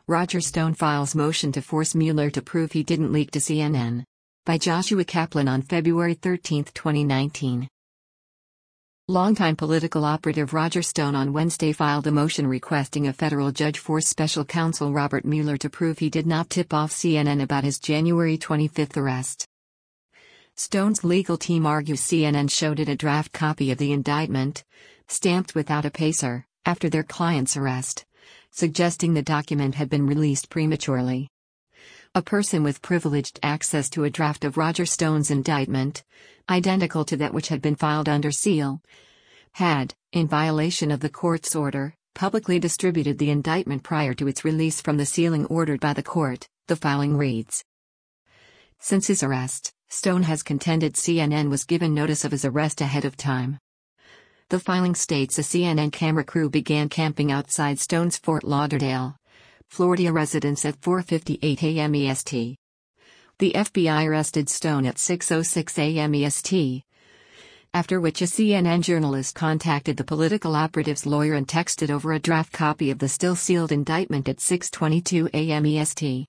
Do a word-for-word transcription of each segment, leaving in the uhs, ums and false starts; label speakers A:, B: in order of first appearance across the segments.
A: Roger Stone files motion to force Mueller to prove he didn't leak to C N N. By Joshua Kaplan on February thirteenth, twenty nineteen. Longtime political operative Roger Stone on Wednesday filed a motion requesting a federal judge force special counsel Robert Mueller to prove he did not tip off C N N about his January twenty-fifth arrest. Stone's legal team argues C N N showed it a draft copy of the indictment, stamped without a pacer, after their client's arrest, suggesting the document had been released prematurely. A person with privileged access to a draft of Roger Stone's indictment, identical to that which had been filed under seal, had, in violation of the court's order, publicly distributed the indictment prior to its release from the sealing ordered by the court, the filing reads. Since his arrest, Stone has contended C N N was given notice of his arrest ahead of time. The filing states a C N N camera crew began camping outside Stone's Fort Lauderdale, Florida residence at four fifty-eight a m E S T. The F B I arrested Stone at six oh six a m E S T, after which a C N N journalist contacted the political operative's lawyer and texted over a draft copy of the still-sealed indictment at six twenty-two a m E S T.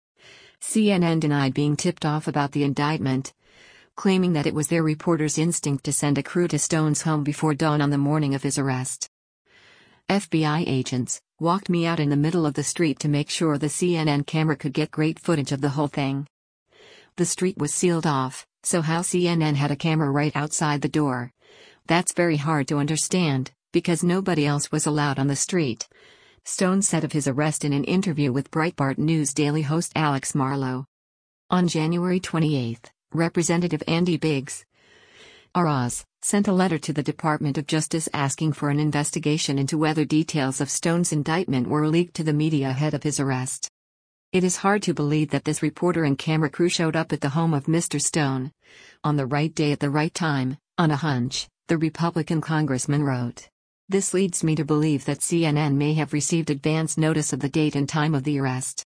A: C N N denied being tipped off about the indictment, claiming that it was their reporter's instinct to send a crew to Stone's home before dawn on the morning of his arrest. F B I agents walked me out in the middle of the street to make sure the C N N camera could get great footage of the whole thing. The street was sealed off, so how C N N had a camera right outside the door? That's very hard to understand, because nobody else was allowed on the street, Stone said of his arrest in an interview with Breitbart News Daily host Alex Marlow. On January twenty-eighth, Representative Andy Biggs, R Oz, sent a letter to the Department of Justice asking for an investigation into whether details of Stone's indictment were leaked to the media ahead of his arrest. It is hard to believe that this reporter and camera crew showed up at the home of Mister Stone on the right day at the right time, on a hunch, the Republican congressman wrote. This leads me to believe that C N N may have received advance notice of the date and time of the arrest.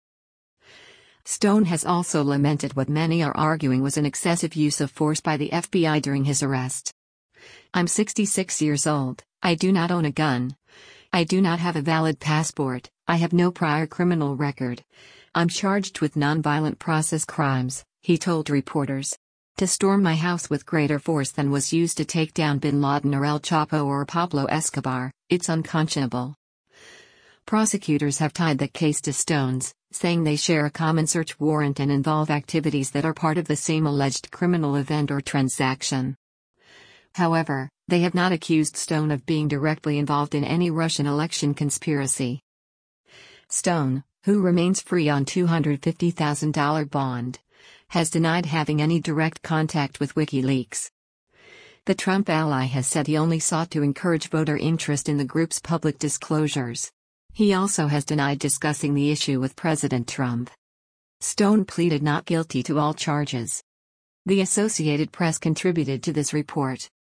A: Stone has also lamented what many are arguing was an excessive use of force by the F B I during his arrest. I'm sixty-six years old, I do not own a gun. I do not have a valid passport, I have no prior criminal record. I'm charged with nonviolent process crimes, he told reporters. To storm my house with greater force than was used to take down Bin Laden or El Chapo or Pablo Escobar, it's unconscionable. Prosecutors have tied the case to Stone's, saying they share a common search warrant and involve activities that are part of the same alleged criminal event or transaction. However, they have not accused Stone of being directly involved in any Russian election conspiracy. Stone, who remains free on two hundred fifty thousand dollars bond, has denied having any direct contact with WikiLeaks. The Trump ally has said he only sought to encourage voter interest in the group's public disclosures. He also has denied discussing the issue with President Trump. Stone pleaded not guilty to all charges. The Associated Press contributed to this report.